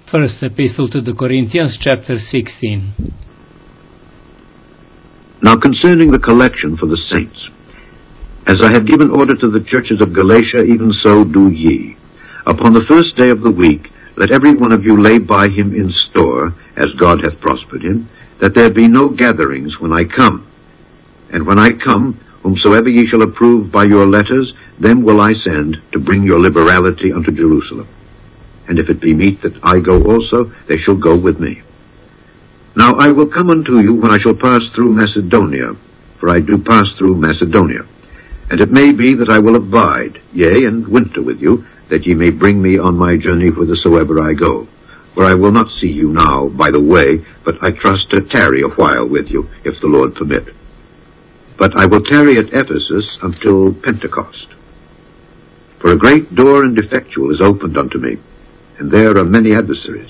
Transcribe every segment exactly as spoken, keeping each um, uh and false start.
First Epistle to the Corinthians, chapter sixteen. Now concerning the collection for the saints, as I have given order to the churches of Galatia, even so do ye. Upon the first day of the week, let every one of you lay by him in store, as God hath prospered him, that there be no gatherings when I come. And when I come, whomsoever ye shall approve by your letters, them will I send to bring your liberality unto Jerusalem. And if it be meet that I go also, they shall go with me. Now I will come unto you when I shall pass through Macedonia, for I do pass through Macedonia. And it may be that I will abide, yea, and winter with you, that ye may bring me on my journey whithersoever I go. For I will not see you now by the way, but I trust to tarry a while with you, if the Lord permit. But I will tarry at Ephesus until Pentecost. For a great door and effectual is opened unto me, and there are many adversaries.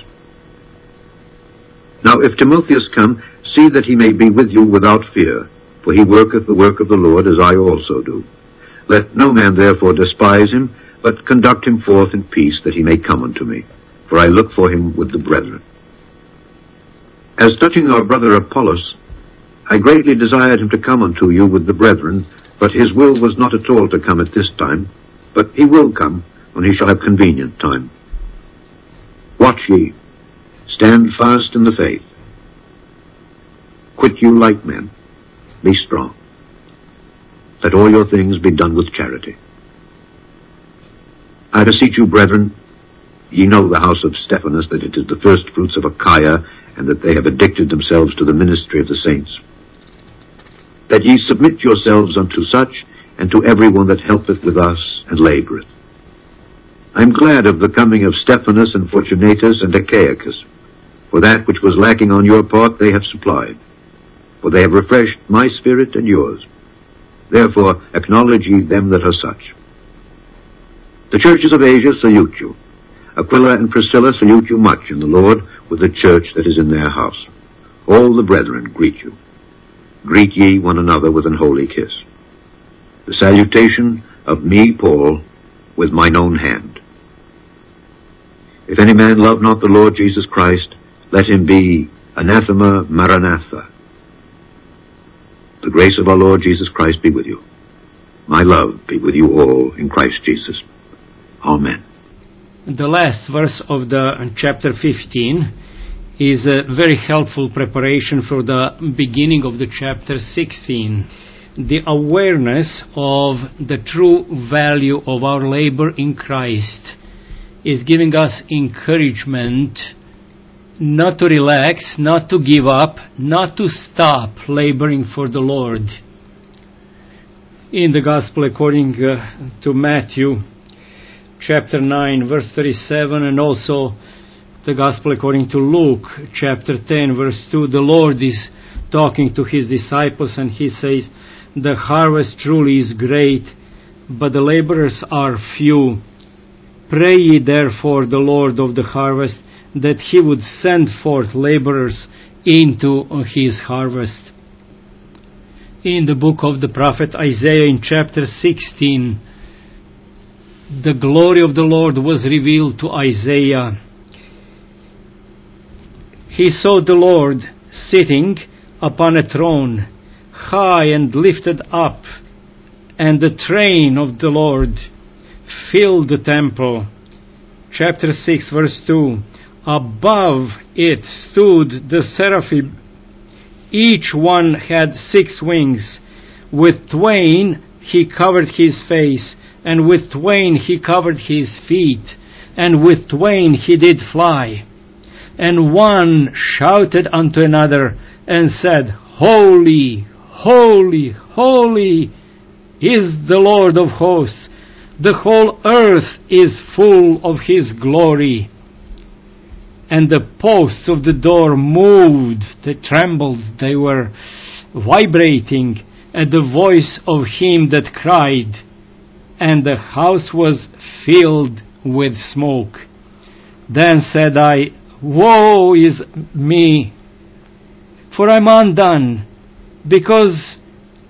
Now if Timotheus come, see that he may be with you without fear, for he worketh the work of the Lord, as I also do. Let no man therefore despise him, but conduct him forth in peace, that he may come unto me, for I look for him with the brethren. As touching our brother Apollos, I greatly desired him to come unto you with the brethren, but his will was not at all to come at this time, but he will come when he shall have convenient time. Watch ye, stand fast in the faith. Quit you like men, be strong. Let all your things be done with charity. I beseech you, brethren, ye know the house of Stephanas, that it is the first fruits of Achaia, and that they have addicted themselves to the ministry of the saints. That ye submit yourselves unto such, and to every one that helpeth with us and laboureth. I am glad of the coming of Stephanas and Fortunatus and Achaicus, for that which was lacking on your part they have supplied, for they have refreshed my spirit and yours. Therefore acknowledge ye them that are such. The churches of Asia salute you. Aquila and Priscilla salute you much in the Lord, with the church that is in their house. All the brethren greet you. Greet ye one another with an holy kiss. The salutation of me, Paul, with mine own hand. If any man love not the Lord Jesus Christ, let him be anathema maranatha. The grace of our Lord Jesus Christ be with you. My love be with you all in Christ Jesus. Amen. The last verse of the chapter fifteen is a very helpful preparation for the beginning of the chapter sixteen. The awareness of the true value of our labor in Christ is giving us encouragement not to relax, not to give up, not to stop laboring for the Lord. In the Gospel according uh, to Matthew, chapter nine, verse thirty-seven, and also the Gospel according to Luke, chapter ten, verse two, the Lord is talking to his disciples, and he says, the harvest truly is great, but the laborers are few. Pray ye therefore the Lord of the harvest, that he would send forth laborers into his harvest. In the book of the prophet Isaiah, in chapter sixteen, the glory of the Lord was revealed to Isaiah. He saw the Lord sitting upon a throne, high and lifted up, and the train of the Lord filled the temple. Chapter six, verse two. Above it stood the seraphim. Each one had six wings. With twain he covered his face, and with twain he covered his feet, and with twain he did fly. And one shouted unto another, and said, Holy, holy, holy is the Lord of hosts. The whole earth is full of his glory. And the posts of the door moved, they trembled, they were vibrating at the voice of him that cried, and the house was filled with smoke. Then said I, Woe is me, for I am undone, because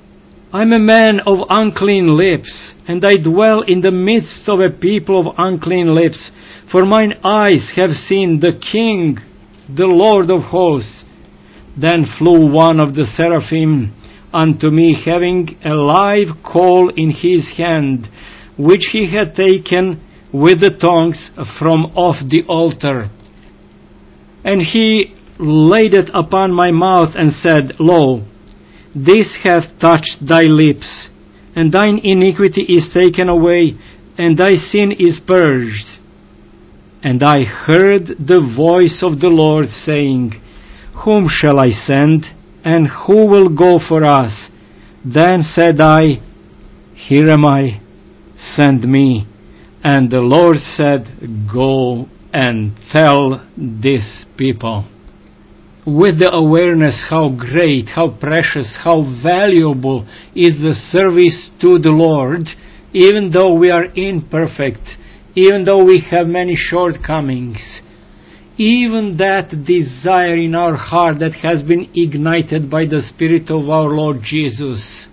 I'm a man of unclean lips, and I dwell in the midst of a people of unclean lips, for mine eyes have seen the King, the Lord of hosts. Then flew one of the seraphim unto me, having a live coal in his hand, which he had taken with the tongs from off the altar. And he laid it upon my mouth, and said, Lo, this hath touched thy lips, and thine iniquity is taken away, and thy sin is purged. And I heard the voice of the Lord saying, Whom shall I send, and who will go for us? Then said I, Here am I, send me. And the Lord said, Go and tell this people. With the awareness how great, how precious, how valuable is the service to the Lord, even though we are imperfect, even though we have many shortcomings, even that desire in our heart that has been ignited by the Spirit of our Lord Jesus,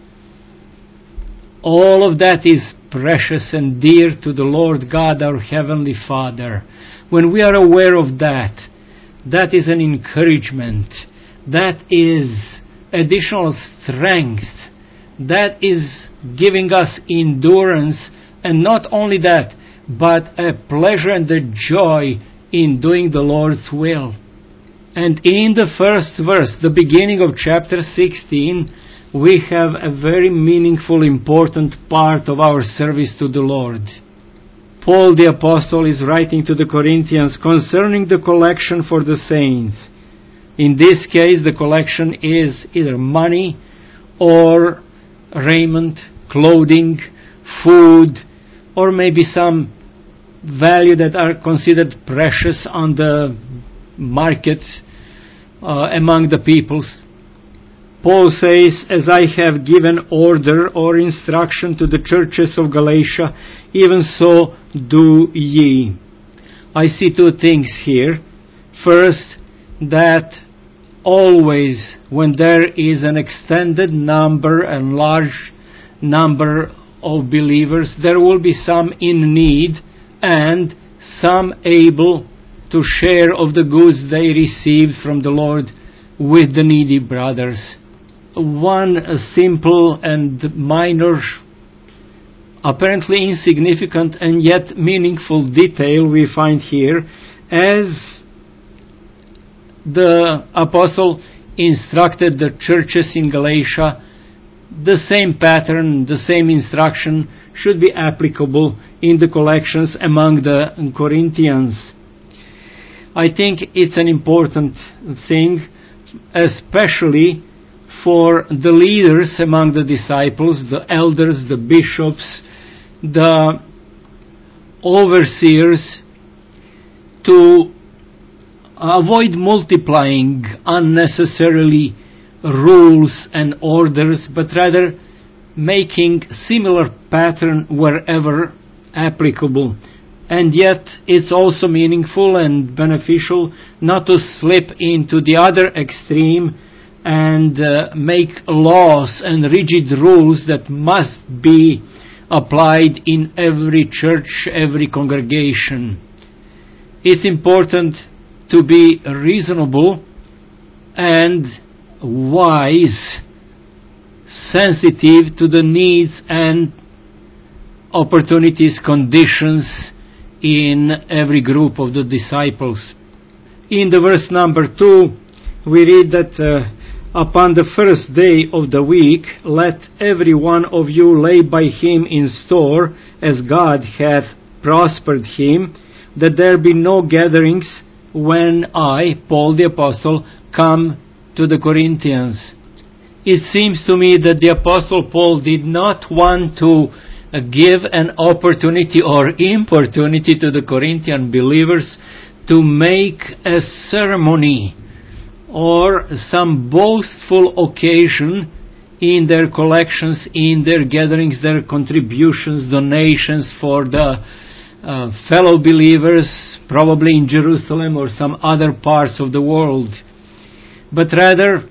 all of that is precious and dear to the Lord God, our Heavenly Father. When we are aware of that, that is an encouragement. That is additional strength. That is giving us endurance. And not only that, but a pleasure and a joy in doing the Lord's will. And in the first verse, the beginning of chapter sixteen, we have a very meaningful, important part of our service to the Lord. Paul the Apostle is writing to the Corinthians concerning the collection for the saints. In this case, the collection is either money or raiment, clothing, food, or maybe some value that are considered precious on the market uh, among the peoples. Paul says, As I have given order or instruction to the churches of Galatia, even so do ye. I see two things here. First, that always when there is an extended number and large number of believers, there will be some in need and some able to share of the goods they received from the Lord with the needy brothers. One simple and minor, apparently insignificant and yet meaningful detail we find here, as the apostle instructed the churches in Galatia, the same pattern, the same instruction should be applicable in the collections among the Corinthians. I think it's an important thing, especially for the leaders among the disciples, the elders, the bishops, the overseers, to avoid multiplying unnecessarily rules and orders, but rather making similar pattern wherever applicable. And yet it's also meaningful and beneficial not to slip into the other extreme and uh, make laws and rigid rules that must be applied in every church, every congregation. It's important to be reasonable and wise, sensitive to the needs and opportunities, conditions in every group of the disciples. In the verse number two, we read that uh, upon the first day of the week, let every one of you lay by him in store, as God hath prospered him, that there be no gatherings when I, Paul the Apostle, come to the Corinthians. It seems to me that the Apostle Paul did not want to uh, give an opportunity or importunity to the Corinthian believers to make a ceremony or some boastful occasion in their collections, in their gatherings, their contributions, donations for the uh, fellow believers, probably in Jerusalem or some other parts of the world, but rather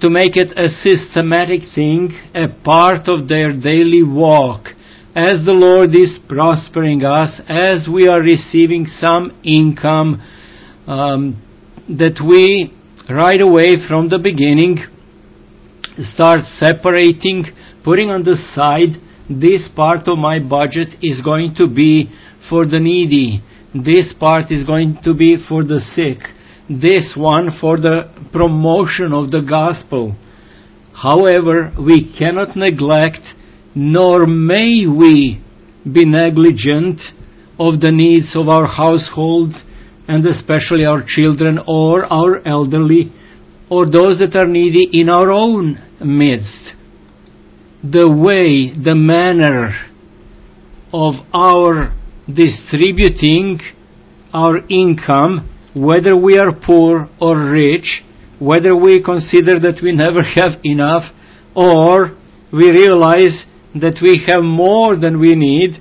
to make it a systematic thing, a part of their daily walk. As the Lord is prospering us, as we are receiving some income, um, that we right away from the beginning start separating, putting on the side, this part of my budget is going to be for the needy. This part is going to be for the sick. This one for the promotion of the gospel. However, we cannot neglect, nor may we be negligent of the needs of our household, and especially our children or our elderly, or those that are needy in our own midst. The way, the manner of our distributing our income, whether we are poor or rich, whether we consider that we never have enough, or we realize that we have more than we need,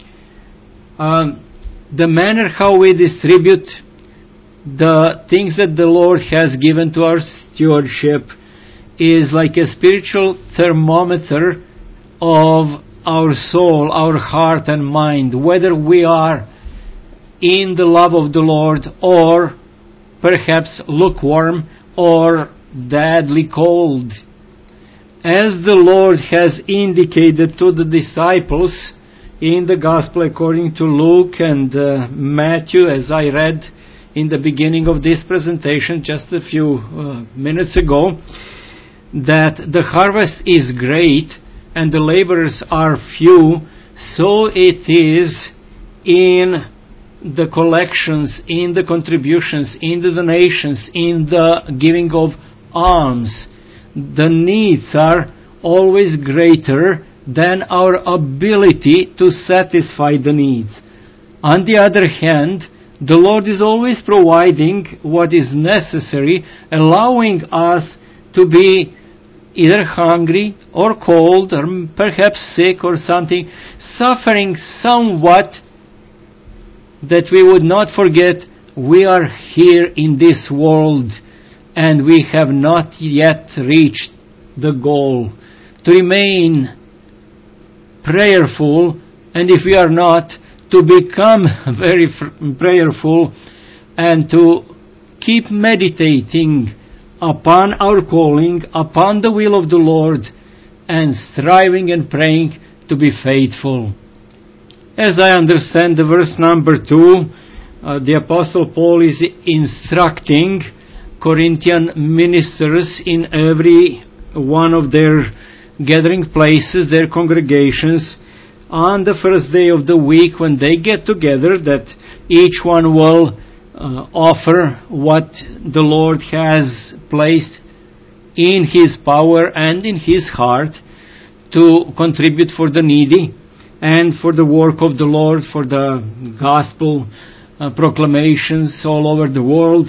um, the manner how we distribute the things that the Lord has given to our stewardship is like a spiritual thermometer of our soul, our heart and mind, whether we are in the love of the Lord or perhaps lukewarm or deadly cold. As the Lord has indicated to the disciples in the Gospel according to Luke and uh, Matthew, as I read in the beginning of this presentation just a few uh, minutes ago, that the harvest is great and the laborers are few, so it is in the collections, in the contributions, in the donations, in the giving of alms. The needs are always greater than our ability to satisfy the needs. On the other hand, the Lord is always providing what is necessary, allowing us to be either hungry or cold or perhaps sick or something, suffering somewhat, that we would not forget we are here in this world and we have not yet reached the goal. To remain prayerful, and if we are not, to become very prayerful and to keep meditating upon our calling, upon the will of the Lord, and striving and praying to be faithful. As I understand the verse number two, uh, the Apostle Paul is instructing Corinthian ministers in every one of their gathering places, their congregations, on the first day of the week when they get together, that each one will uh, offer what the Lord has placed in his power and in his heart to contribute for the needy and for the work of the Lord, for the gospel uh, proclamations all over the world.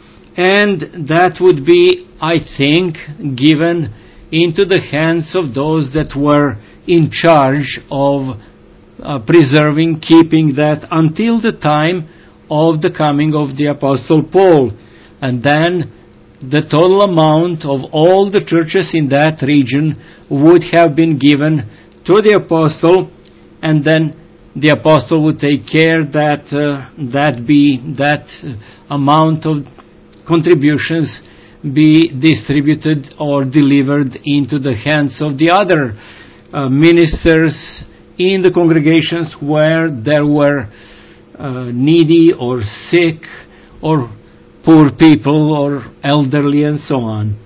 And that would be, I think, given into the hands of those that were in charge of uh, preserving, keeping that until the time of the coming of the Apostle Paul. And then the total amount of all the churches in that region would have been given to the Apostle, and then the Apostle would take care that uh, that be that amount of contributions be distributed or delivered into the hands of the other uh, ministers in the congregations where there were uh, needy or sick or poor people or elderly and so on.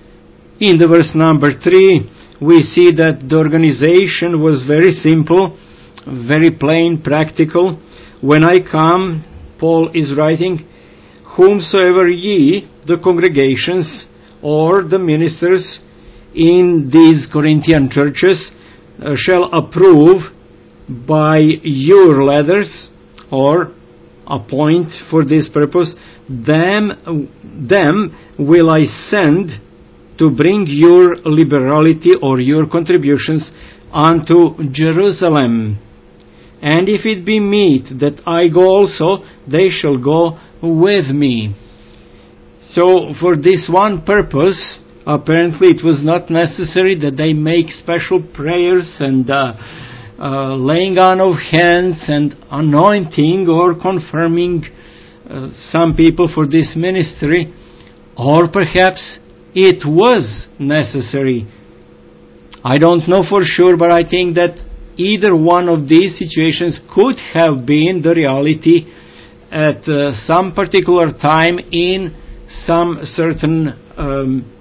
In the verse number three, we see that the organization was very simple, very plain, practical. When I come, Paul is writing, whomsoever ye, the congregations or the ministers in these Corinthian churches, uh, shall approve by your letters or appoint for this purpose, them, them will I send to bring your liberality or your contributions unto Jerusalem. And if it be meet that I go also, they shall go with me. So for this one purpose, Apparently it was not necessary that they make special prayers and uh, uh, laying on of hands and anointing or confirming uh, some people for this ministry. Or perhaps it was necessary. I don't know for sure, but I think that either one of these situations could have been the reality at uh, some particular time in some certain um,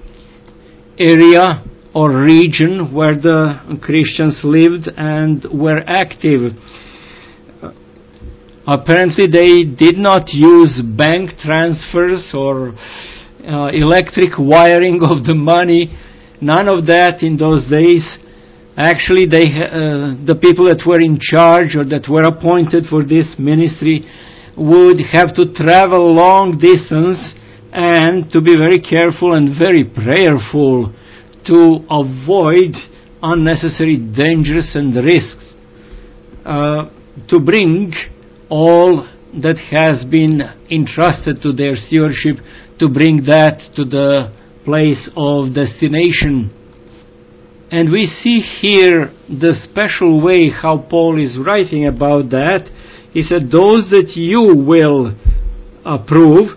area or region where the Christians lived and were active. Uh, apparently they did not use bank transfers or uh, electric wiring of the money. None of that in those days. Actually, they, uh, the people that were in charge or that were appointed for this ministry would have to travel long distance and to be very careful and very prayerful to avoid unnecessary dangers and risks, uh, to bring all that has been entrusted to their stewardship, to bring that to the place of destination. And we see here the special way how Paul is writing about that. He said, those that you will approve,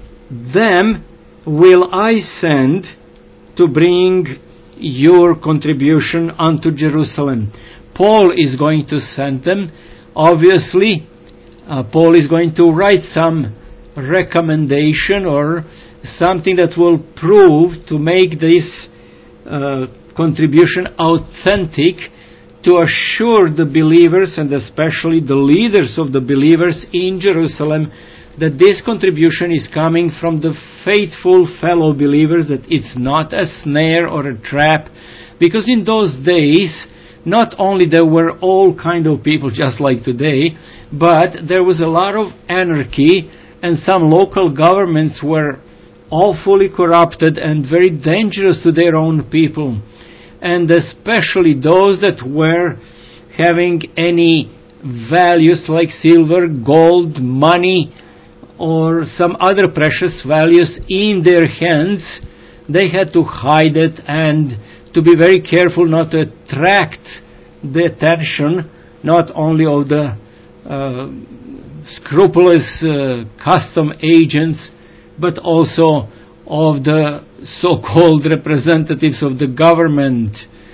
them will I send to bring your contribution unto Jerusalem. Paul is going to send them. Obviously, uh, Paul is going to write some recommendation or something that will prove to make this uh, contribution authentic, to assure the believers and especially the leaders of the believers in Jerusalem that this contribution is coming from the faithful fellow believers, that it's not a snare or a trap. Because in those days, not only there were all kind of people just like today, but there was a lot of anarchy, and some local governments were awfully corrupted and very dangerous to their own people. And especially those that were having any values like silver, gold, money, or some other precious values in their hands, they had to hide it and to be very careful not to attract the attention not only of the uh, scrupulous uh, custom agents, but also of the so-called representatives of the government,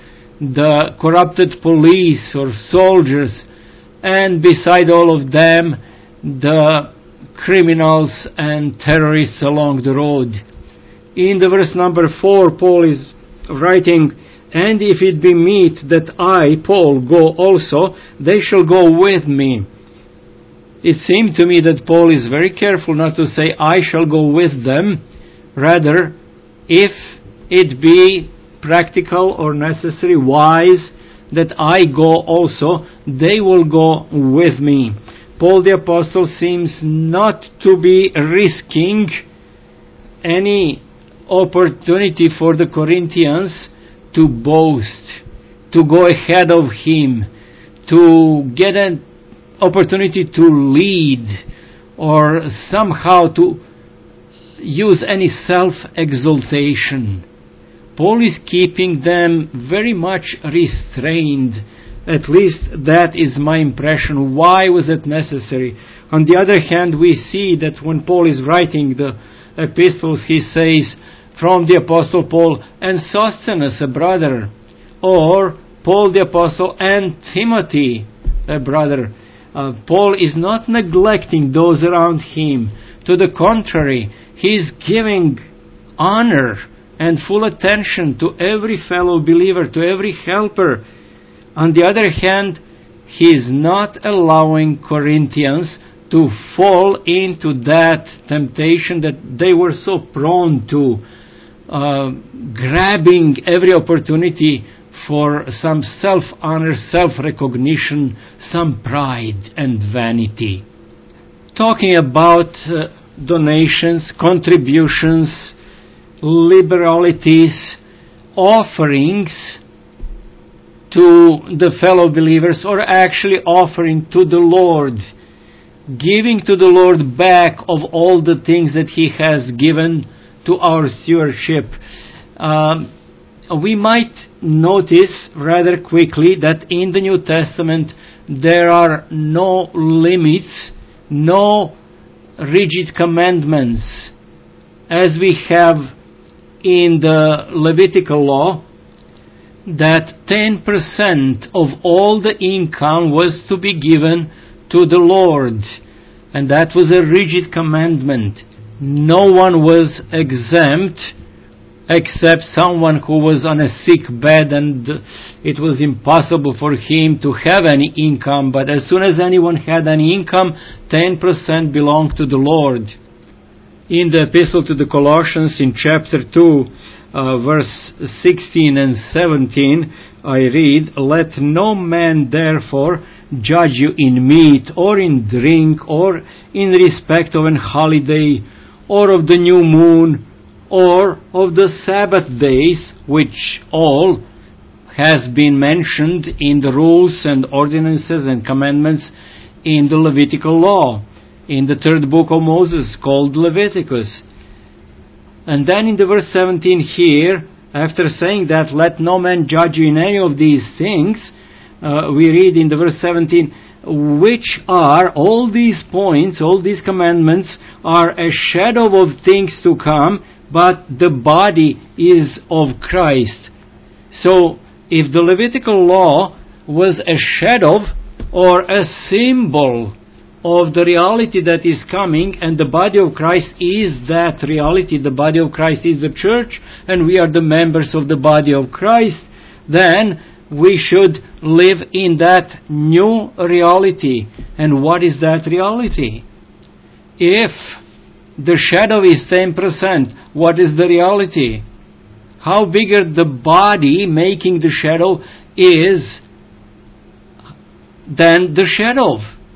the corrupted police or soldiers, and beside all of them, the criminals and terrorists along the road. In the verse number four, Paul is writing, and if it be meet that I, Paul, go also, they shall go with me. It seemed to me that Paul is very careful not to say, I shall go with them. Rather, if it be practical or necessary, wise, that I go also, they will go with me. Paul the Apostle seems not to be risking any opportunity for the Corinthians to boast, to go ahead of him, to get an opportunity to lead, or somehow to use any self-exaltation. Paul is keeping them very much restrained. At least that is my impression. Why was it necessary? On the other hand, we see that when Paul is writing the epistles, he says, from the Apostle Paul and Sosthenes, a brother, or Paul the Apostle and Timothy, a brother. Uh, Paul is not neglecting those around him. To the contrary, he is giving honor and full attention to every fellow believer, to every helper. On the other hand, he is not allowing Corinthians to fall into that temptation that they were so prone to, uh, grabbing every opportunity for some self-honor, self-recognition, some pride and vanity. Talking about uh, donations, contributions, liberalities, offerings to the fellow believers, or actually offering to the Lord, giving to the Lord back of all the things that He has given to our stewardship. Um, we might notice rather quickly that in the New Testament there are no limits, no rigid commandments as we have in the Levitical law, that ten percent of all the income was to be given to the Lord. And that was a rigid commandment. No one was exempt except someone who was on a sick bed and it was impossible for him to have any income. But as soon as anyone had any income, ten percent belonged to the Lord. In the Epistle to the Colossians, in chapter two, uh, verse sixteen and seventeen, I read, "Let no man therefore judge you in meat, or in drink, or in respect of an holiday, or of the new moon, or of the Sabbath days," which all has been mentioned in the rules and ordinances and commandments in the Levitical law, in the third book of Moses, called Leviticus. And then in the verse seventeen here, after saying that, "Let no man judge you in any of these things," uh, we read in the verse seventeen, "which are," all these points, all these commandments, "are a shadow of things to come, but the body is of Christ." So, if the Levitical law was a shadow or a symbol of the reality that is coming, and the body of Christ is that reality, the body of Christ is the church, and we are the members of the body of Christ, then we should live in that new reality. And what is that reality? If the shadow is ten percent, what is the reality? How bigger the body making the shadow is than the shadow.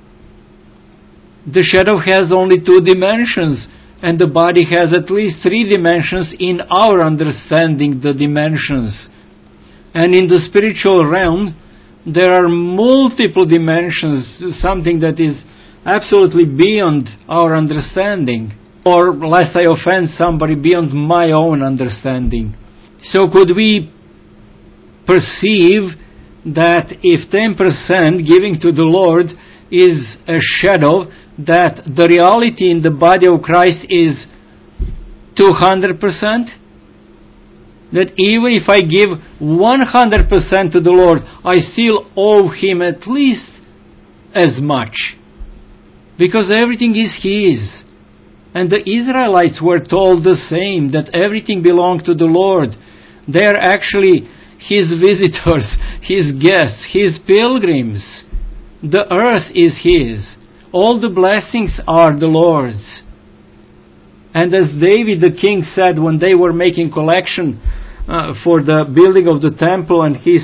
The shadow has only two dimensions, and the body has at least three dimensions in our understanding the dimensions. And in the spiritual realm, there are multiple dimensions, something that is absolutely beyond our understanding. Or, lest I offend somebody, beyond my own understanding. So could we perceive that if ten percent giving to the Lord is a shadow, that the reality in the body of Christ is two hundred percent? That even if I give one hundred percent to the Lord, I still owe Him at least as much. Because everything is His. And the Israelites were told the same, that everything belonged to the Lord. They are actually His visitors, His guests, His pilgrims. The earth is His. All the blessings are the Lord's. And as David the king said when they were making collection uh, for the building of the temple, and his,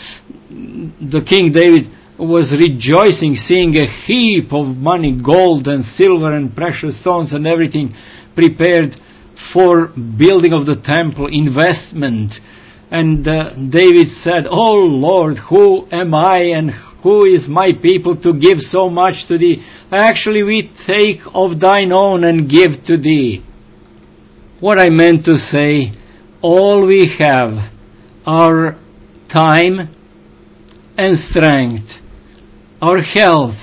the King David was rejoicing, seeing a heap of money, gold and silver and precious stones and everything prepared for building of the temple, investment. And uh, David said, "Oh Lord, who am I and who is my people to give so much to Thee? Actually, we take of Thine own and give to Thee." What I meant to say, all we have, our time and strength, our health,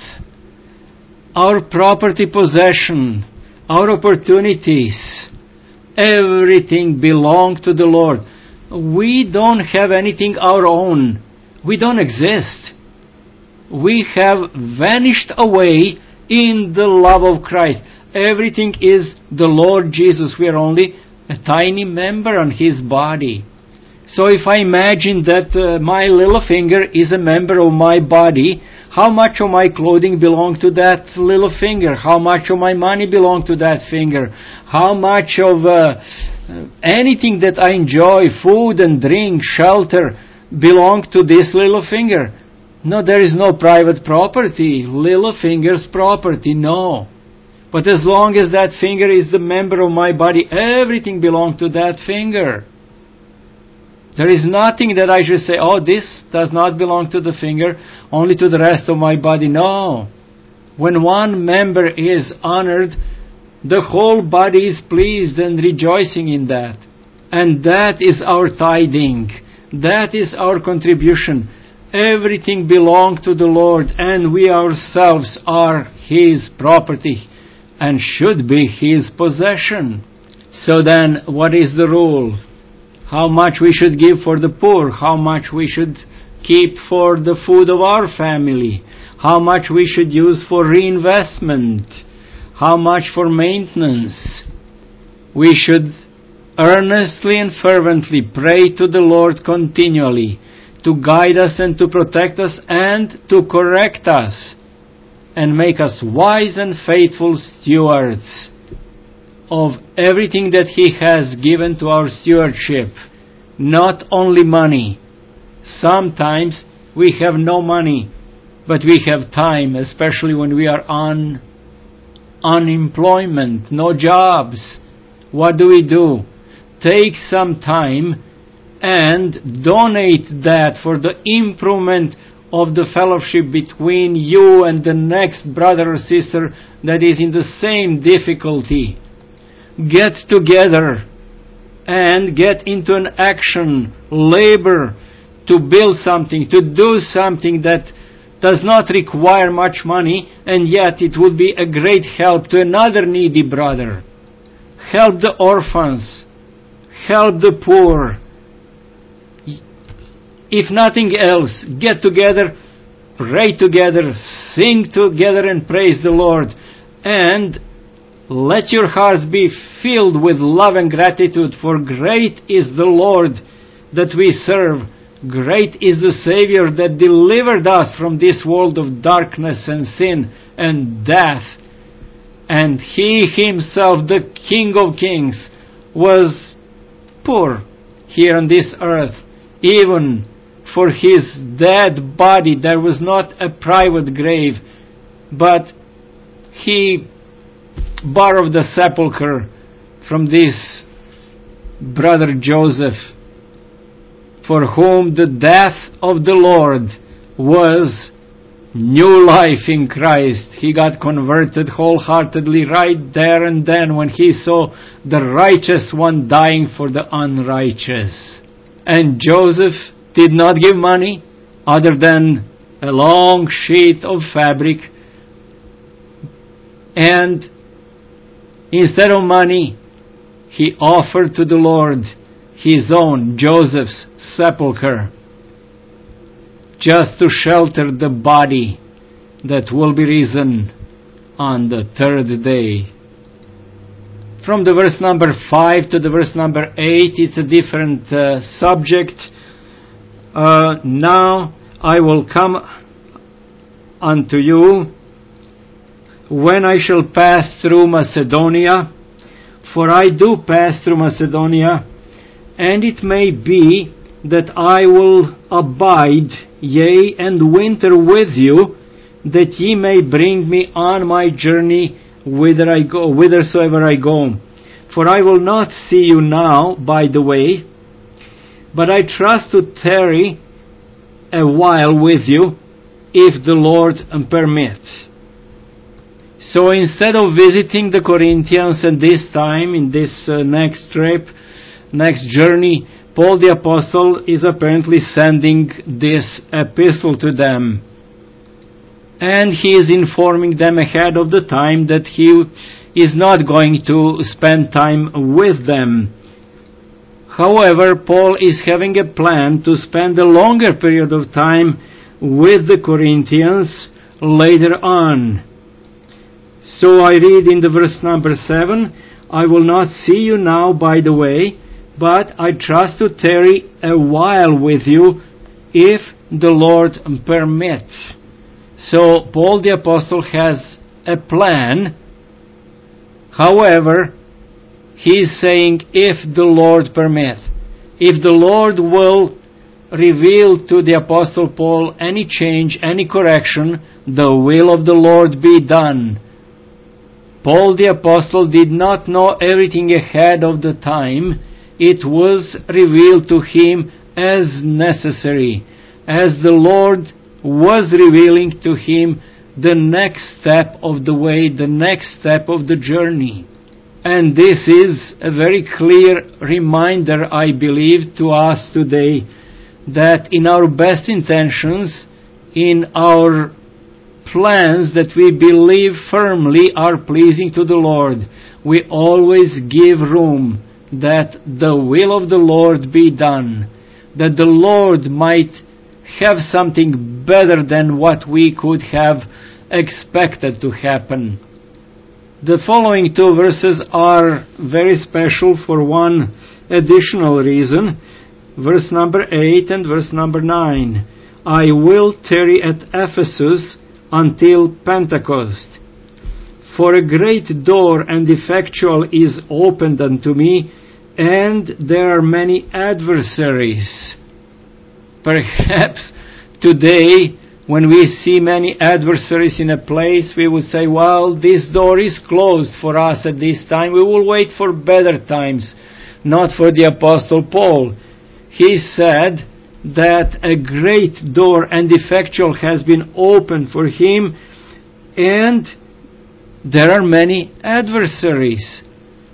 our property possession, our opportunities, everything belongs to the Lord. We don't have anything our own. We don't exist. We have vanished away in the love of Christ. Everything is the Lord Jesus. We are only a tiny member on His body. So if I imagine that uh, my little finger is a member of my body, how much of my clothing belongs to that little finger? How much of my money belongs to that finger? How much of uh, anything that I enjoy, food and drink, shelter, belong to this little finger? No, there is no private property, little finger's property, no. But as long as that finger is the member of my body, everything belongs to that finger. There is nothing that I should say, "Oh, this does not belong to the finger, only to the rest of my body." No. When one member is honored, the whole body is pleased and rejoicing in that. And that is our tithing. That is our contribution. Everything belongs to the Lord, and we ourselves are His property and should be His possession. So then, what is the rule? How much we should give for the poor? How much we should keep for the food of our family? How much we should use for reinvestment? How much for maintenance? We should earnestly and fervently pray to the Lord continually to guide us and to protect us and to correct us and make us wise and faithful stewards of everything that He has given to our stewardship. Not only money. Sometimes we have no money, but we have time, especially when we are on unemployment, no jobs. What do we do? Take some time and donate that for the improvement of the fellowship between you and the next brother or sister that is in the same difficulty. Get together and get into an action, labor to build something, to do something that does not require much money, and yet it would be a great help to another needy brother. Help the orphans. Help the poor. If nothing else, get together, pray together, sing together and praise the Lord. And let your hearts be filled with love and gratitude, for great is the Lord that we serve. Great is the Savior that delivered us from this world of darkness and sin and death. And He Himself, the King of Kings, was poor here on this earth. Even for His dead body there was not a private grave, but He borrowed the sepulchre from this brother Joseph, for whom the death of the Lord was new life in Christ. He got converted wholeheartedly right there and then when he saw the righteous one dying for the unrighteous. And Joseph did not give money other than a long sheet of fabric, and instead of money he offered to the Lord his own, Joseph's sepulchre, just to shelter the body that will be risen on the third day. From the verse number five to the verse number eight, it's a different uh, subject. Uh, now I will come unto you when I shall pass through Macedonia, for I do pass through Macedonia, and it may be that I will abide, yea, and winter with you, that ye may bring me on my journey whither I go, whithersoever I go. For I will not see you now by the way, but I trust to tarry a while with you, if the Lord permit. So instead of visiting the Corinthians at this time, in this uh, next trip, next journey, Paul the Apostle is apparently sending this epistle to them. And he is informing them ahead of the time that he is not going to spend time with them. However, Paul is having a plan to spend a longer period of time with the Corinthians later on. So I read in the verse number seven, I will not see you now by the way, but I trust to tarry a while with you, if the Lord permit. So Paul the Apostle has a plan. However, he is saying, if the Lord permit. If the Lord will reveal to the Apostle Paul any change, any correction, the will of the Lord be done. Paul the Apostle did not know everything ahead of the time. It was revealed to him as necessary, as the Lord was revealing to him the next step of the way, the next step of the journey. And this is a very clear reminder, I believe, to us today, that in our best intentions, in our plans that we believe firmly are pleasing to the Lord, we always give room that the will of the Lord be done, that the Lord might have something better than what we could have expected to happen. The following two verses are very special for one additional reason. Verse number eight and verse number nine. I will tarry at Ephesus until Pentecost. For a great door and effectual is opened unto me, and there are many adversaries. Perhaps today, when we see many adversaries in a place, we would say, well, this door is closed for us at this time. We will wait for better times. Not for the Apostle Paul. He said that a great door and effectual has been opened for him, and there are many adversaries.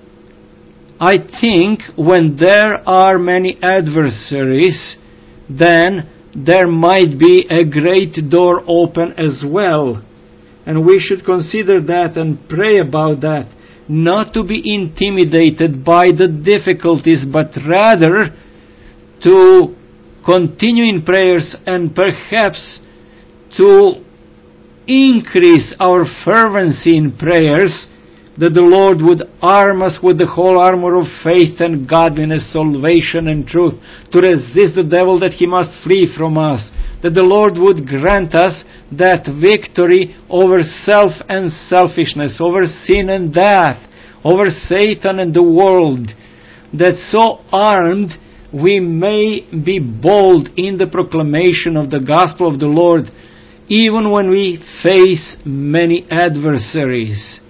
I think when there are many adversaries, then there might be a great door open as well. And we should consider that and pray about that. Not to be intimidated by the difficulties, but rather to continue in prayers and perhaps to increase our fervency in prayers, that the Lord would arm us with the whole armor of faith and godliness, salvation and truth, to resist the devil that he must flee from us, that the Lord would grant us that victory over self and selfishness, over sin and death, over Satan and the world, that so armed we may be bold in the proclamation of the gospel of the Lord, even when we face many adversaries.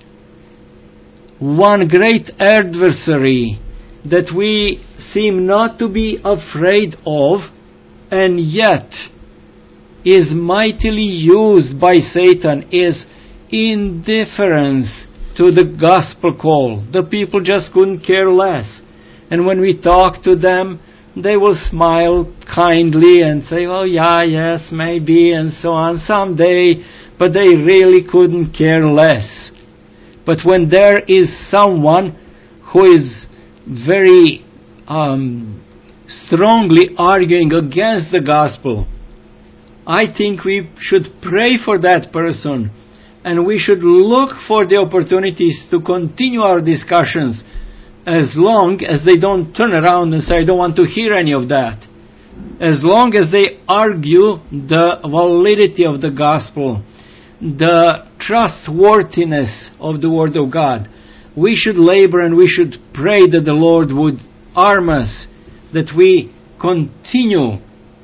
One great adversary that we seem not to be afraid of, and yet is mightily used by Satan, is indifference to the gospel call. The people just couldn't care less. And when we talk to them, they will smile kindly and say, oh yeah, yes, maybe, and so on, someday, but they really couldn't care less. But when there is someone who is very um, strongly arguing against the gospel, I think we should pray for that person, and we should look for the opportunities to continue our discussions, as long as they don't turn around and say, I don't want to hear any of that. As long as they argue the validity of the gospel, the trustworthiness of the Word of God, we should labor and we should pray that the Lord would arm us, that we continue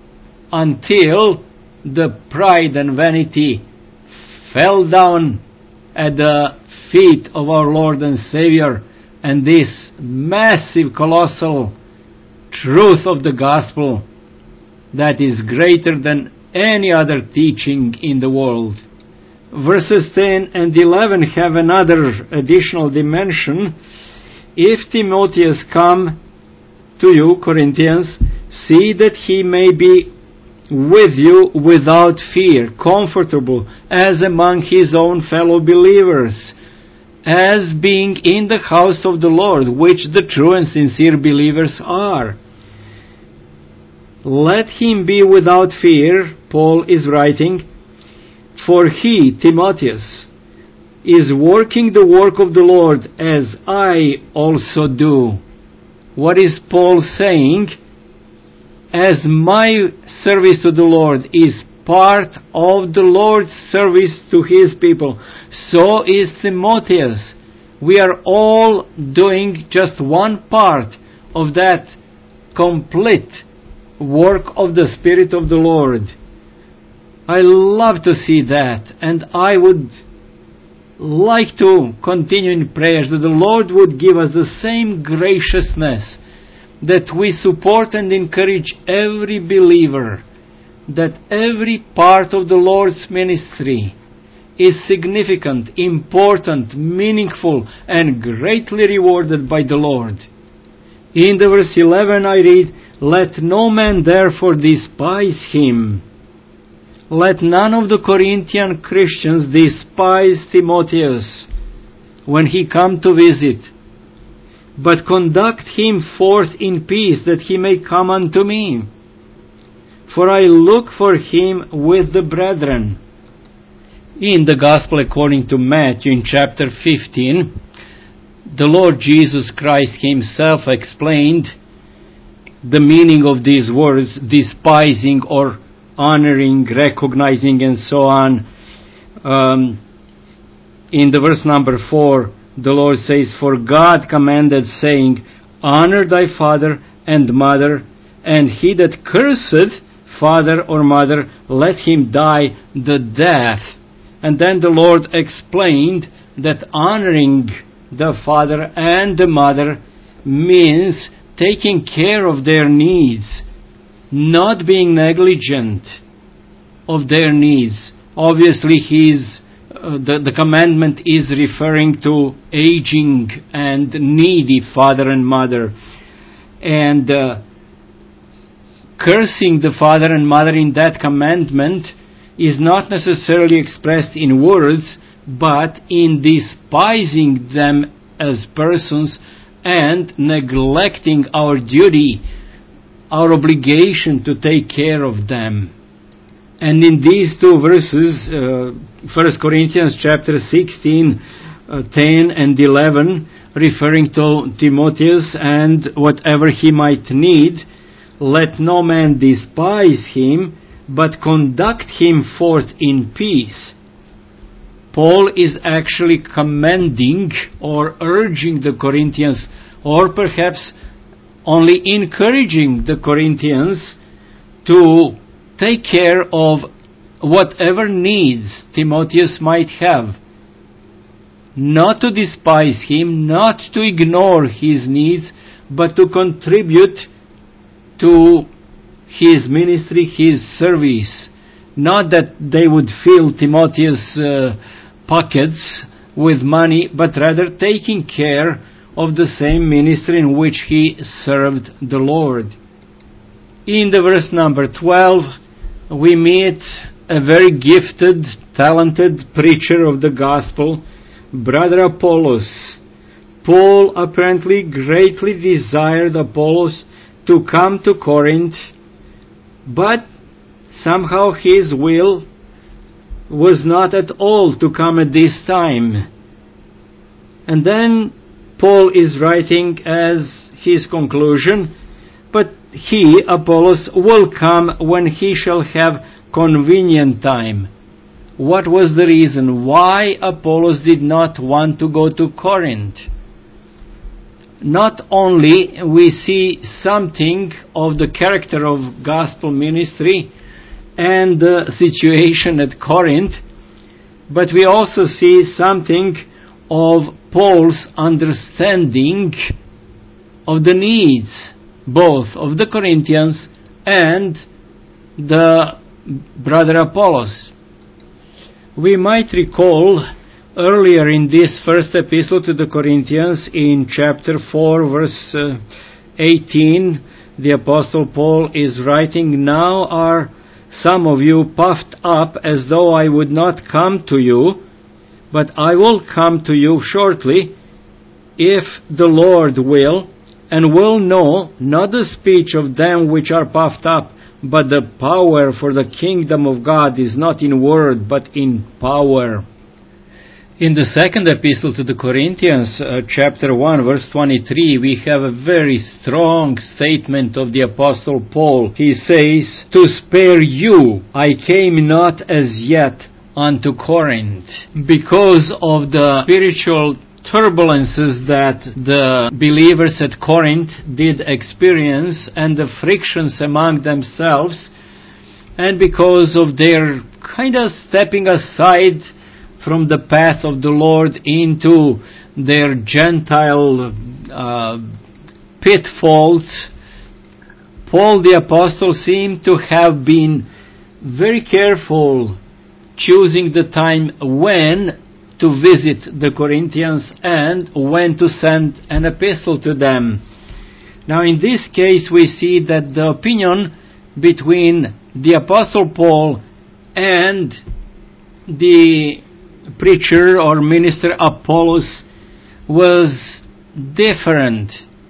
until the pride and vanity fell down at the feet of our Lord and Savior, and this massive, colossal truth of the gospel that is greater than any other teaching in the world. Verses ten and eleven have another additional dimension. If Timotheus come to you, Corinthians, see that he may be with you without fear, comfortable, as among his own fellow believers, as being in the house of the Lord, which the true and sincere believers are. Let him be without fear, Paul is writing, for he, Timotheus, is working the work of the Lord, as I also do. What is Paul saying? As my service to the Lord is part of the Lord's service to His people, so is Timotheus. We are all doing just one part of that complete work of the Spirit of the Lord. I love to see that, and I would like to continue in prayers that the Lord would give us the same graciousness, that we support and encourage every believer, that every part of the Lord's ministry is significant, important, meaningful, and greatly rewarded by the Lord. In the verse eleven I read, "Let no man therefore despise him." Let none of the Corinthian Christians despise Timotheus when he come to visit, but conduct him forth in peace, that he may come unto me. For I look for him with the brethren. In the Gospel according to Matthew, in chapter fifteen, the Lord Jesus Christ himself explained the meaning of these words, despising or honoring, recognizing, and so on. Um, in the verse number four, the Lord says, "For God commanded, saying, Honor thy father and mother, and he that curseth father or mother, let him die the death." And then the Lord explained that honoring the father and the mother means taking care of their needs, not being negligent of their needs. Obviously, his, uh, the, the commandment is referring to aging and needy father and mother. And uh, cursing the father and mother in that commandment is not necessarily expressed in words, but in despising them as persons and neglecting our duty, our obligation to take care of them. And in these two verses, uh, First Corinthians chapter sixteen, uh, ten and eleven, referring to Timotheus and whatever he might need, let no man despise him, but conduct him forth in peace. Paul is actually commending or urging the Corinthians, or perhaps only encouraging the Corinthians to take care of whatever needs Timotheus might have. Not to despise him, not to ignore his needs, but to contribute to his ministry, his service. Not that they would fill Timotheus' uh, pockets with money, but rather taking care of the same ministry in which he served the Lord. In the verse number twelve, we meet a very gifted, talented preacher of the gospel, Brother Apollos. Paul apparently greatly desired Apollos to come to Corinth, but somehow his will was not at all to come at this time. And then Paul is writing as his conclusion, "But he, Apollos, will come when he shall have convenient time." What was the reason why Apollos did not want to go to Corinth? Not only we see something of the character of gospel ministry and the situation at Corinth, but we also see something of Paul's understanding of the needs, both of the Corinthians and the brother Apollos. We might recall earlier in this first epistle to the Corinthians, in chapter four, verse uh, eighteen, the Apostle Paul is writing, "Now are some of you puffed up as though I would not come to you, but I will come to you shortly, if the Lord will, and will know not the speech of them which are puffed up, but the power, for the kingdom of God is not in word, but in power." In the second epistle to the Corinthians, uh, chapter one, verse twenty-three, we have a very strong statement of the Apostle Paul. He says, "To spare you I came not as yet unto Corinth." Because of the spiritual turbulences that the believers at Corinth did experience and the frictions among themselves, and because of their kind of stepping aside from the path of the Lord into their Gentile uh, pitfalls, Paul the Apostle seemed to have been very careful choosing the time when to visit the Corinthians and when to send an epistle to them. Now in this case we see that the opinion between the Apostle Paul and the preacher or minister Apollos was different.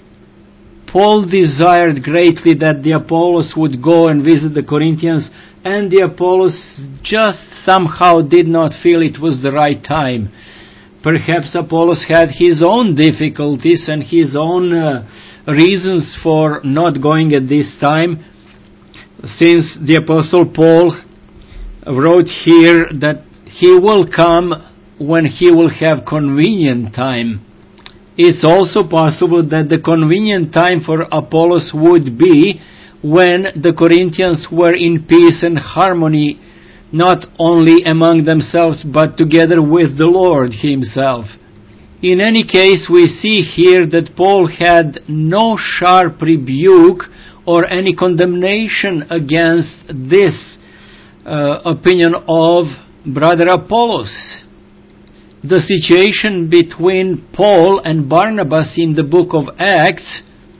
Paul desired greatly that the Apollos would go and visit the Corinthians, and the Apollos just somehow did not feel it was the right time. Perhaps Apollos had his own difficulties and his own uh, reasons for not going at this time, since the Apostle Paul wrote here that he will come when he will have convenient time. It's also possible that the convenient time for Apollos would be when the Corinthians were in peace and harmony, not only among themselves, but together with the Lord himself. In any case, we see here that Paul had no sharp rebuke or any condemnation against this uh, opinion of Brother Apollos. The situation between Paul and Barnabas in the book of Acts,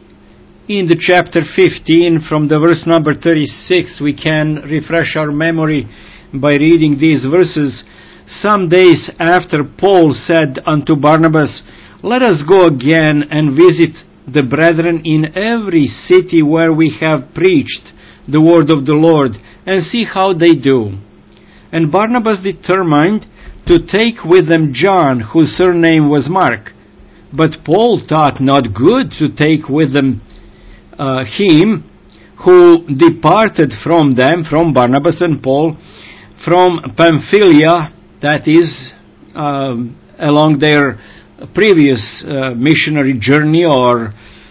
in the chapter fifteen, from the verse number thirty-six, we can refresh our memory by reading these verses. Some days after, Paul said unto Barnabas, Let us go again and visit the brethren in every city where we have preached the word of the Lord, and see how they do. And Barnabas determined to take with them John, whose surname was Mark. But Paul thought not good to take with them uh, him, who departed from them, from Barnabas and Paul, from Pamphylia, that is, uh, along their previous uh, missionary journey, or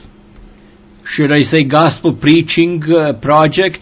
should I say gospel preaching uh, project.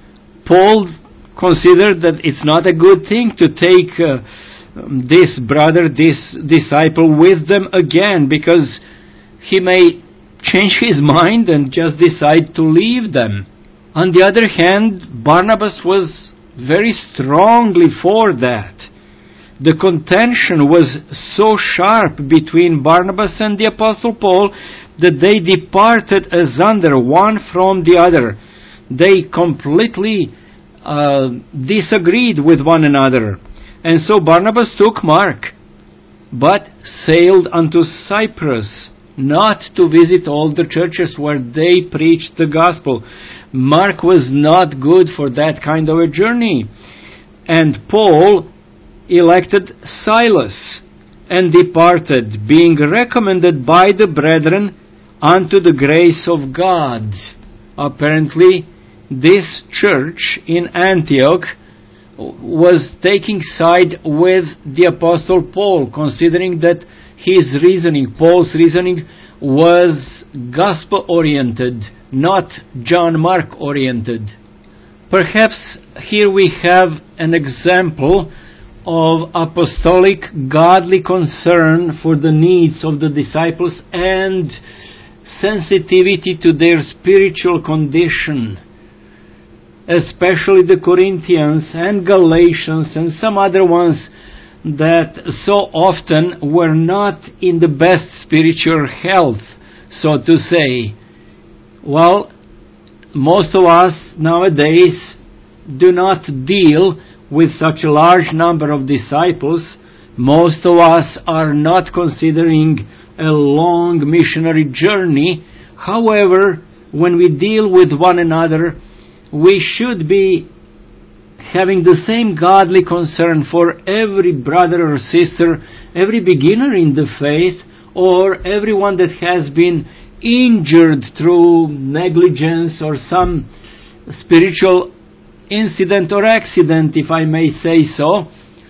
Paul considered that it's not a good thing to take uh, this brother, this disciple with them again, because he may change his mind and just decide to leave them. On the other hand, Barnabas was very strongly for that. The contention was so sharp between Barnabas and the Apostle Paul that they departed asunder one from the other. They completely uh, disagreed with one another. And so Barnabas took Mark, but sailed unto Cyprus, not to visit all the churches where they preached the gospel. Mark was not good for that kind of a journey. And Paul elected Silas, and departed, being recommended by the brethren unto the grace of God. Apparently, this church in Antioch was taking side with the Apostle Paul, considering that his reasoning, Paul's reasoning, was gospel-oriented, not John Mark-oriented. Perhaps here we have an example of apostolic godly concern for the needs of the disciples and sensitivity to their spiritual condition, especially the Corinthians and Galatians and some other ones that so often were not in the best spiritual health, so to say. Well, most of us nowadays do not deal with such a large number of disciples. Most of us are not considering a long missionary journey. However, when we deal with one another, we should be having the same godly concern for every brother or sister, every beginner in the faith, or everyone that has been injured through negligence or some spiritual incident or accident, if I may say so,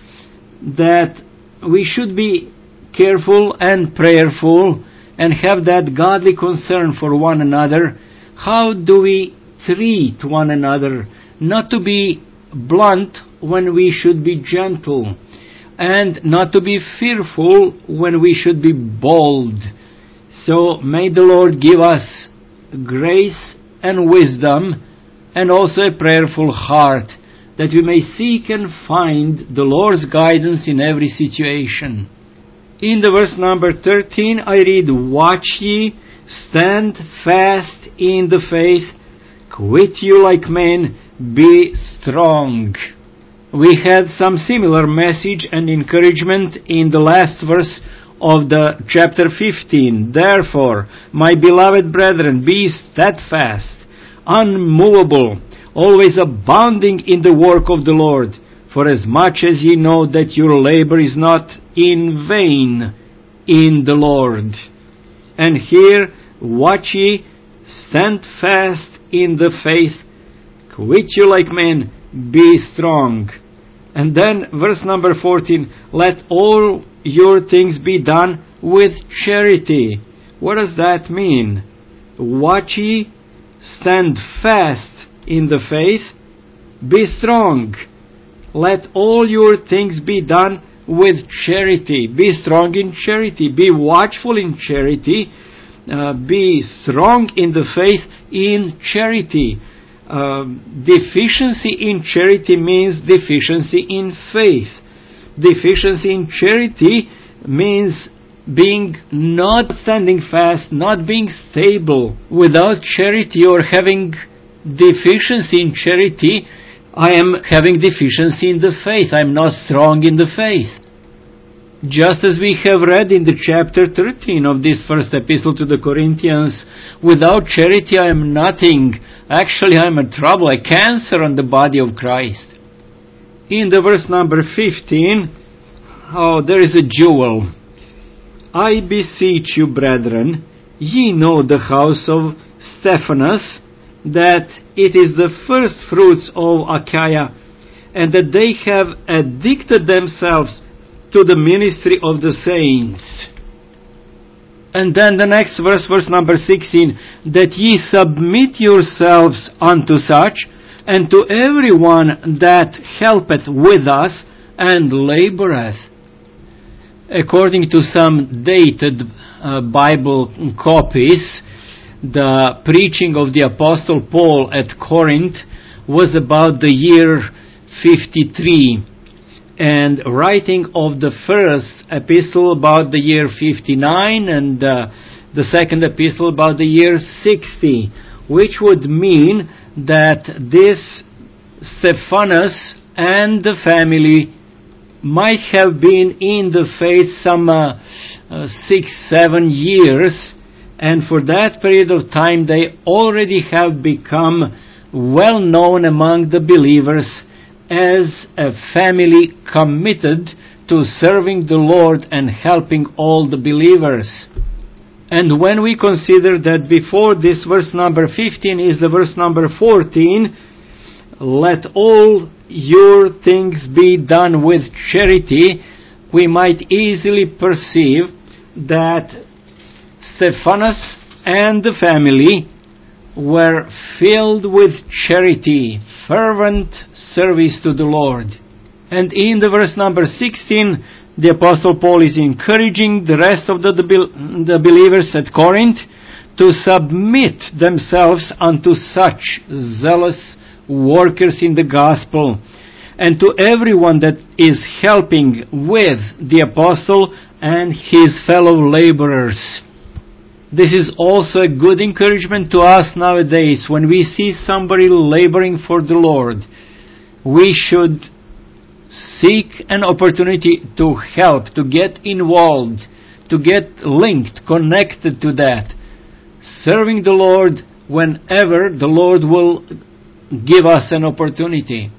that we should be careful and prayerful and have that godly concern for one another. How do we treat one another? Not to be blunt when we should be gentle, and not to be fearful when we should be bold. So may the Lord give us grace and wisdom, and also a prayerful heart, that we may seek and find the Lord's guidance in every situation. In the verse number thirteen, I read, "Watch ye, stand fast in the faith, quit you like men, be strong." We had some similar message and encouragement in the last verse of the chapter fifteen. "Therefore, my beloved brethren, be steadfast, unmovable, always abounding in the work of the Lord, for as much as ye know that your labor is not in vain in the Lord." And here, "Watch ye, stand fast in the faith, quit you like men, be strong." And then verse number fourteen, "Let all your things be done with charity." What does that mean? Watch ye, stand fast in the faith, be strong. Let all your things be done with charity. Be strong in charity. Be watchful in charity. Uh, be strong in the faith in charity. Uh, deficiency in charity means deficiency in faith. Deficiency in charity means being not standing fast, not being stable. Without charity or having deficiency in charity, I am having deficiency in the faith. I am not strong in the faith. Just as we have read in the chapter thirteen of this first epistle to the Corinthians, without charity I am nothing. Actually, I am a trouble, a cancer on the body of Christ. In the verse number fifteen, oh, there is a jewel. "I beseech you, brethren, ye know the house of Stephanas, that it is the first fruits of Achaia, and that they have addicted themselves to the ministry of the saints." And then the next verse, verse number sixteen, "That ye submit yourselves unto such, and to every one that helpeth with us and laboureth." According to some dated uh, Bible copies, the preaching of the Apostle Paul at Corinth was about the year fifty-three, and writing of the first epistle about the year fifty-nine, and uh, the second epistle about the year sixty, which would mean that this Stephanas and the family might have been in the faith some uh, uh, six, seven years, and for that period of time they already have become well known among the believers as a family committed to serving the Lord and helping all the believers. And when we consider that before this verse number fifteen is the verse number fourteen, "Let all your things be done with charity," we might easily perceive that Stephanas and the family were filled with charity, fervent service to the Lord. And in the verse number sixteen, the Apostle Paul is encouraging the rest of the, the, the believers at Corinth to submit themselves unto such zealous workers in the gospel, and to everyone that is helping with the apostle and his fellow laborers. This is also a good encouragement to us nowadays. When we see somebody laboring for the Lord, we should seek an opportunity to help, to get involved, to get linked, connected to that, serving the Lord whenever the Lord will give us an opportunity.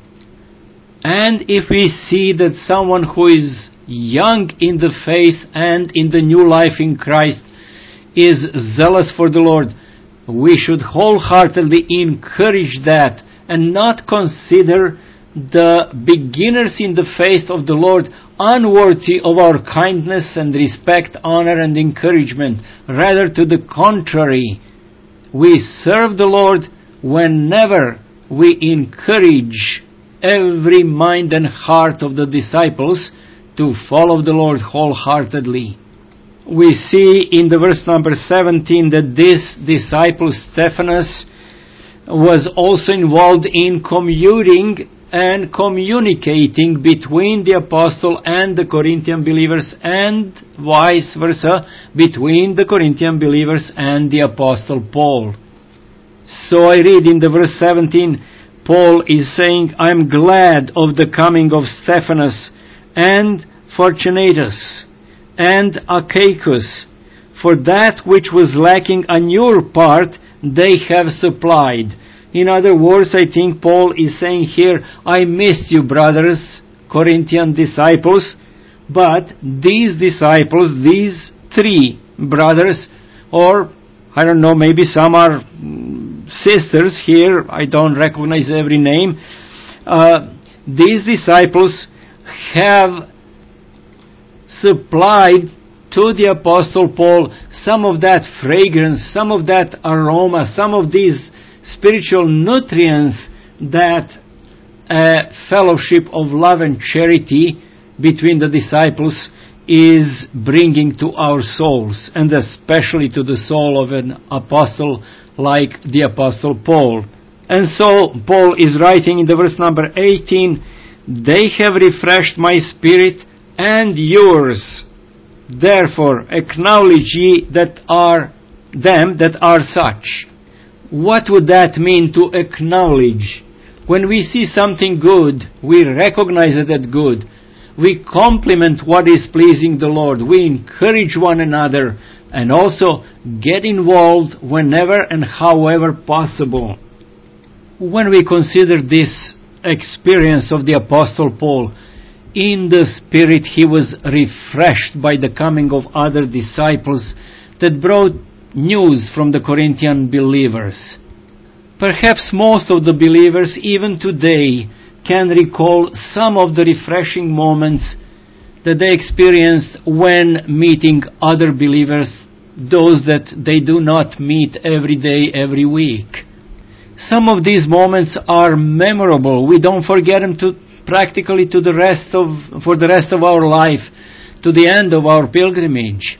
And if we see that someone who is young in the faith and in the new life in Christ is zealous for the Lord, we should wholeheartedly encourage that and not consider the beginners in the faith of the Lord unworthy of our kindness and respect, honor and encouragement. Rather, to the contrary, we serve the Lord whenever we encourage every mind and heart of the disciples to follow the Lord wholeheartedly. We see in the verse number seventeen that this disciple Stephanas was also involved in commuting and communicating between the apostle and the Corinthian believers, and vice versa, between the Corinthian believers and the apostle Paul. So I read in the verse seventeen, Paul is saying, I'm glad of the coming of Stephanas and Fortunatus and Achaicus, for that which was lacking on your part they have supplied. In other words, I think Paul is saying here, I missed you, brothers, Corinthian disciples, but these disciples, these three brothers, or I don't know, maybe some are sisters here, I don't recognize every name, uh, these disciples have supplied to the Apostle Paul some of that fragrance, some of that aroma, some of these spiritual nutrients that a fellowship of love and charity between the disciples is bringing to our souls, and especially to the soul of an apostle like the Apostle Paul. And so Paul is writing in the verse number eighteen, they have refreshed my spirit and yours. Therefore acknowledge ye that are them that are such. What would that mean, to acknowledge? When we see something good, we recognize it as good. We compliment what is pleasing the Lord. We encourage one another and also get involved whenever and however possible. When we consider this experience of the Apostle Paul, in the Spirit he was refreshed by the coming of other disciples that brought news from the Corinthian believers. Perhaps most of the believers even today can recall some of the refreshing moments that they experienced when meeting other believers, those that they do not meet every day, every week. Some of these moments are memorable. We don't forget them to practically to the rest of for the rest of our life, to the end of our pilgrimage.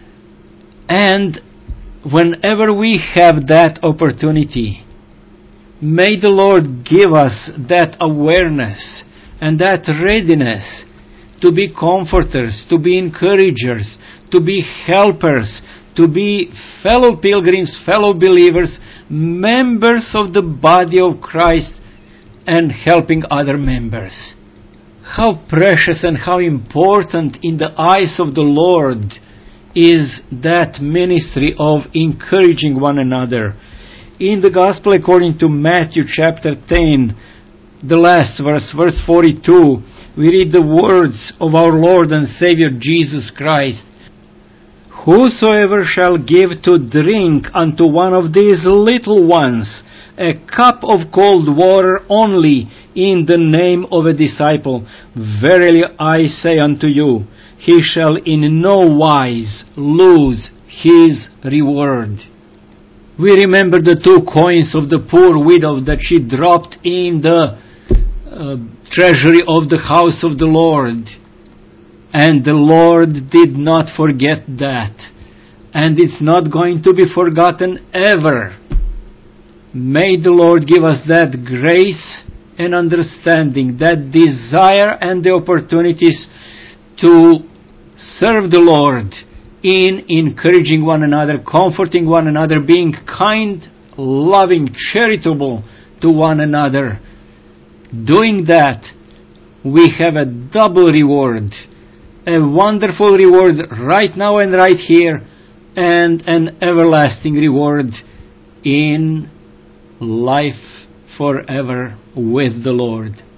And whenever we have that opportunity, may the Lord give us that awareness and that readiness to be comforters, to be encouragers, to be helpers, to be fellow pilgrims, fellow believers, members of the body of Christ, and helping other members. How precious and how important in the eyes of the Lord is that ministry of encouraging one another. In the Gospel according to Matthew chapter ten, the last verse, verse forty-two, we read the words of our Lord and Savior Jesus Christ. Whosoever shall give to drink unto one of these little ones a cup of cold water only in the name of a disciple, verily I say unto you, he shall in no wise lose his reward. We remember the two coins of the poor widow that she dropped in the uh, treasury of the house of the Lord. And the Lord did not forget that. And it's not going to be forgotten ever. May the Lord give us that grace and understanding, that desire and the opportunities to serve the Lord in encouraging one another, comforting one another, being kind, loving, charitable to one another. Doing that, we have a double reward, a wonderful reward right now and right here, and an everlasting reward in life forever with the Lord.